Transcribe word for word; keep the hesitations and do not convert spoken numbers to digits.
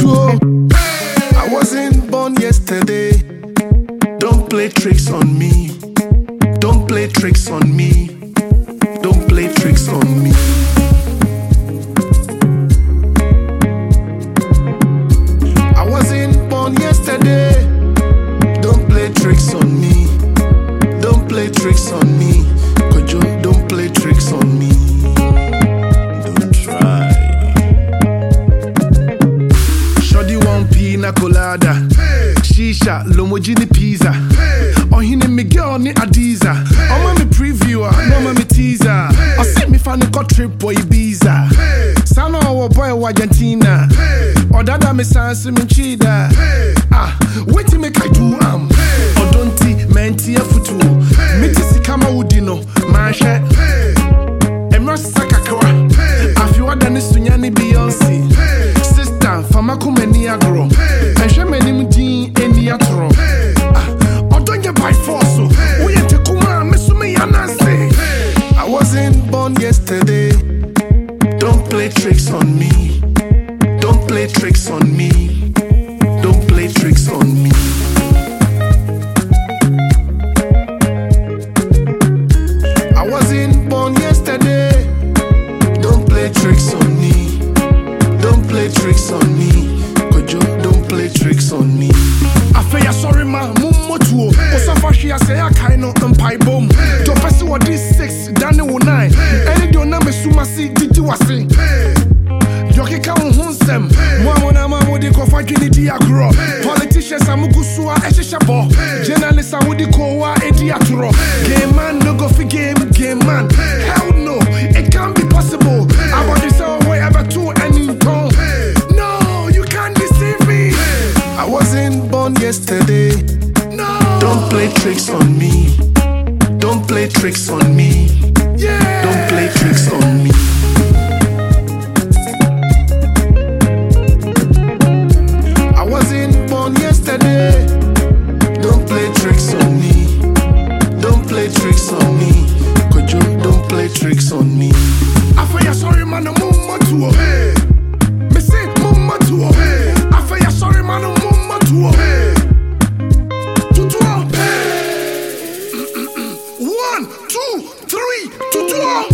tutuo. I wasn't born yesterday. Don't play tricks on me. Don't play tricks on me. Don't play tricks on me. I wasn't born yesterday. Don't play tricks on me. Don't play tricks on me. Kojo, don't play tricks on me. Don't try. Shoddy one pina colada. Hey. Shisha, Lomogini pizza. Hey. Ohini Miguel ni Adiza. Hey. Oma me previewer, hey. No me teaser. Hey. I see me fan got trip boy Ibiza. Hey. Sana our boy wa Argentina. Hey. Odada me sansi me chida. Hey. Ah, wait till make I do am. Hey. Odonti menti afutu. Hey. Miti sikama udino, manche. Hey. Emra sakakawa. Hey. Afi wadani sunyani Beyonce. Hey. Sister, fama kumeni agro. Hey. Enche meni mdin eni atro. Hey. Ah, odonye by force. Hey. Uyente kuma mesume yanase. Hey. I wasn't born yesterday. Don't play tricks on me. Don't play tricks on me. Don't play tricks on me. I wasn't born yesterday. Don't play tricks on me. Don't play tricks on me. Kojo, don't play tricks on me. I feel ya sorry ma, mummo tuo. Osafashi I say I kaino empire bomb. To person what this six, Danny wo nine. Any do na me suma si didi wasi. Yoki ka unhunsem. Mwana mama di ko fa gini di agro. Politicians amugusua esheshabo. Journalists amudi ko wa edi aturo. Game man no go fi game, game man. Hell no, it can't be possible. I want this all way ever to any tone. No, you can't deceive me. I wasn't born yesterday. No. Don't play tricks on me. Don't play tricks on me. Yeah. Don't play tricks on me. I wasn't born yesterday. Don't play tricks on me. Don't play tricks on me. Kojo, don't play tricks on me. I feel ya sorry man, no mumma tuo. Hey. Me say mumma tuo. Hey. I feel ya sorry man, no mumma tuo. Hey. Tutuo. Hey. One, two, three, tutuo.